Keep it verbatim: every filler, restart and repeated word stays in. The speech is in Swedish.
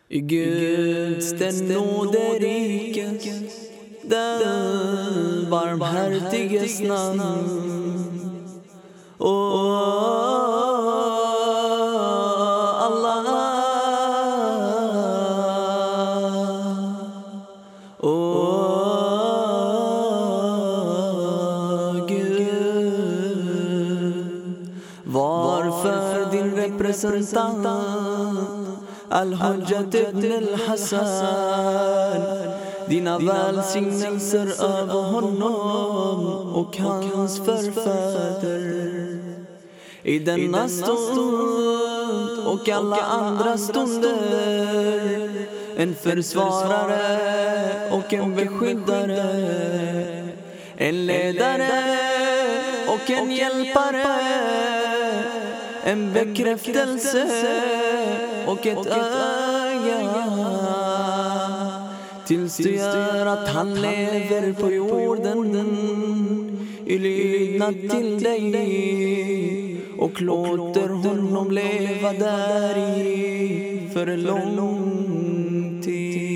I Guds den nåderike, den barmhärtiges namn. Och Allah, och Gud, varför din representant Al-Hujjat ibn al-Hassan, dina välsignelser över honom och hans förfäder i denna stund och alla andra stunder, en försvarare och en beskyddare, en ledare och en hjälpare, en bekräftelse och ett öga, tills du gör att han lever på jorden i lydnad till dig, och låter honom leva där i för en lång tid.